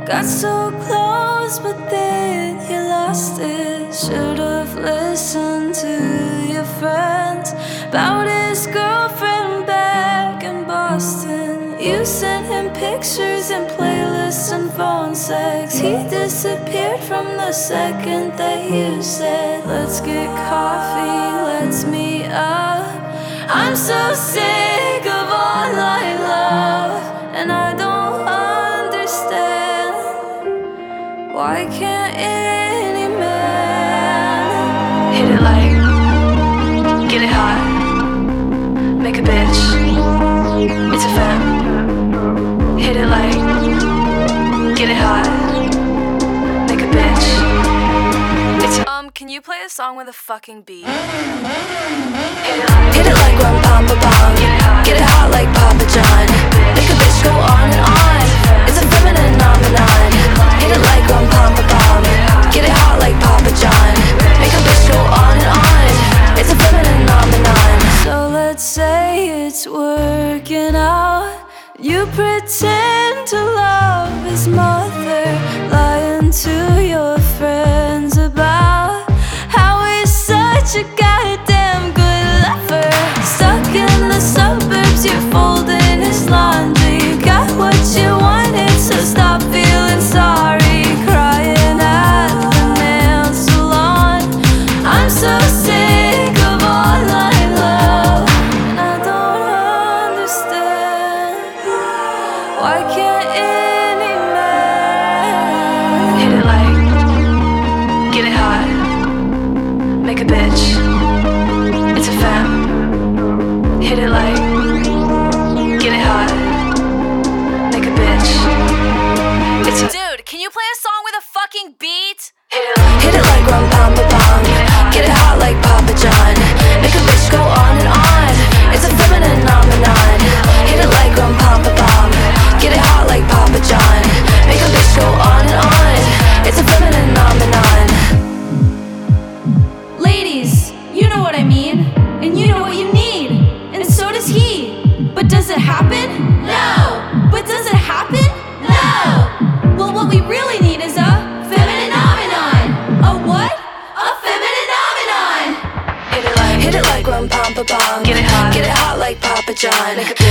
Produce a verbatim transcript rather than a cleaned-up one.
Got so close, but then you lost it. Should've listened to your friends about his girlfriend back in Boston. You sent him pictures and playlists and phone sex. He disappeared from the second that you said, let's get coffee, let's meet up. I'm so sick of online love, and I don't understand. Why can't any man hit it like, get it hot, make a bitch, it's a femme. Hit it like, get it hot, make a bitch, it's a Um, can you play a song with a fucking beat? Hit it like, hit it like rum pam pa pam. Get it hot, get it hot like Papa John. Make a bitch go on and on. It's a feminine phenomenon. Hit it like rum pam pa pam. Get it hot like Papa John. Make a bitch go on and on. It's a feminine phenomenon. So let's say it's working out. You pretend to love his mother, lying to your friends about how he's such a goddamn good lover. Stuck in the suburbs, you're folding his laundry. You got what you wanted, so stop feeling sorry. Crying at the nail salon. I'm so sick of online love, and I don't understand. Why can't any man hit it like, get it hot, make a bitch, it's a femme. Hit it like, get it hot, make a bitch, it's a Dude, can you play a song with a fucking beat? Hit it like, hit it like rum pam pa pam. Get it hot like Papa John. Make a bitch go on and on. It's a feminine phenomenon. Hit it like rum pam pa pam. Get it hot like Papa John. Make a bitch go on and on. It's a feminine phenomenon. Ladies, you know what I mean, and you know what you need, and so does he. But does it happen? No. But does it happen? No. Well, what we really need is a feminine phenomenon. A what? A feminine phenomenon. hit it like, Hit it like rum pam pa pam. Get it hot, Get it hot like Papa John.